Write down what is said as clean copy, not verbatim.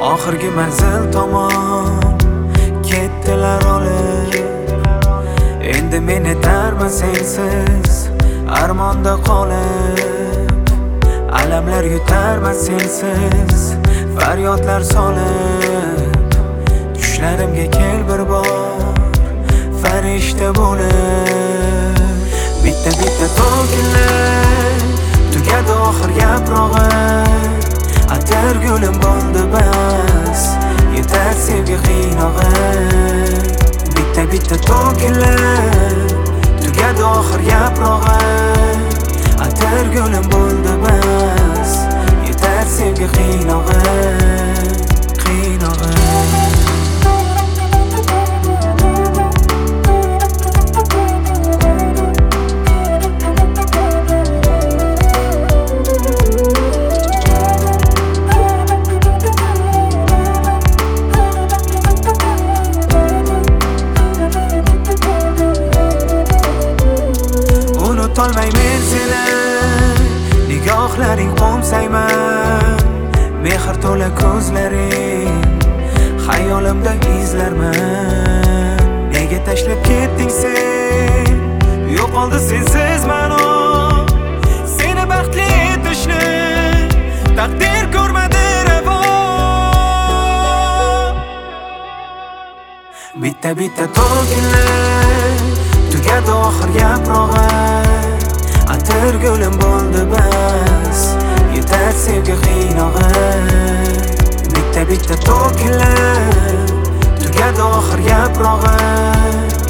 oxirgi manzil tomon ketdilar olib. Endi men yetarman sensiz armonda qolib. Alamlar yutarman sensiz faryodlar solib. Tushlarimga kel bir bor farishta bo'lib. Bitta to'kilib tugadi oxir yaprog'i. Atir gulim bo'ldi bas, yetar sevgi qiynog'i. Bitta to'kilib tugadi oxir yaprog'i. Atir gulim bo'ldi bas, yetar sevgi qiynog'i. Unutolmay men seni, nigohlaring qo'msayman. Mehr to'la ko'zlaring, xayolimda izlarman. Nega tashlab ketding sen? Yo'qoldi sensiz ma'no. Seni baxtli etishni taqdir ko'rmadi ravo. Bitta to'kilib tugadi oxir yaprog'i. Atir gulim bo'ldi bas, yetar sevgi qiynog'i. Bitta to'kilib tugadi oxir yaprog'i.